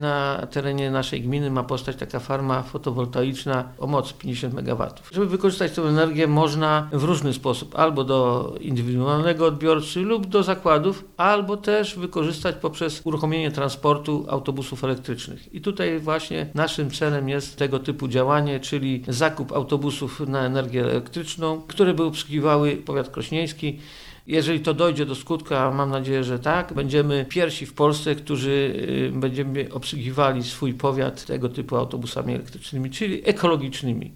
Na terenie naszej gminy ma powstać taka farma fotowoltaiczna o mocy 50 MW. Żeby wykorzystać tę energię można w różny sposób, albo do indywidualnego odbiorcy lub do zakładów, albo też wykorzystać poprzez uruchomienie transportu autobusów elektrycznych. I tutaj właśnie naszym celem jest tego typu działanie, czyli zakup autobusów na energię elektryczną, które by obsługiwały powiat krośnieński. Jeżeli to dojdzie do skutku, a mam nadzieję, że tak, będziemy pierwsi w Polsce, którzy będziemy obsługiwali swój powiat tego typu autobusami elektrycznymi, czyli ekologicznymi.